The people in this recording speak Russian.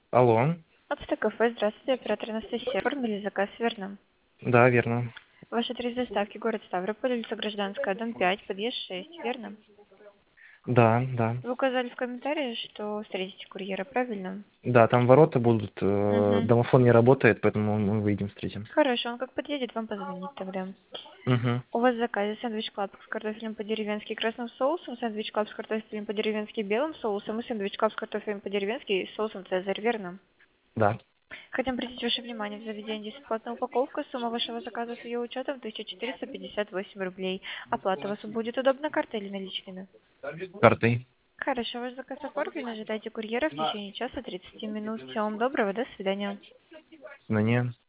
Алло. Кафе, здравствуйте, оператор Анастасия. Оформили заказ, верно? Да, верно. Ваш адрес доставки город Ставрополь, улица Гражданская, дом 5, подъезд 6, верно? Да, да. Вы указали в комментарии, что встретите курьера, правильно? Да, там ворота будут, Угу. домофон не работает, поэтому мы выйдем, встретим. Хорошо, он как подъедет, вам позвонит тогда. Угу. У вас в заказе сэндвич клаб с картофелем по-деревенски красным соусом, сэндвич клаб с картофелем по-деревенски белым соусом и сэндвич клаб с картофелем по-деревенски с соусом Цезарь, верно? Да. Хотим обратить ваше внимание, в заведении бесплатная упаковка, сумма вашего заказа с ее учетом 1458 рублей. Оплата у вас будет удобна картой или наличными? Картой. Хорошо, ваш заказ оформлен, ожидайте курьера в течение часа 30 минут. Всего вам доброго, до свидания. Но не.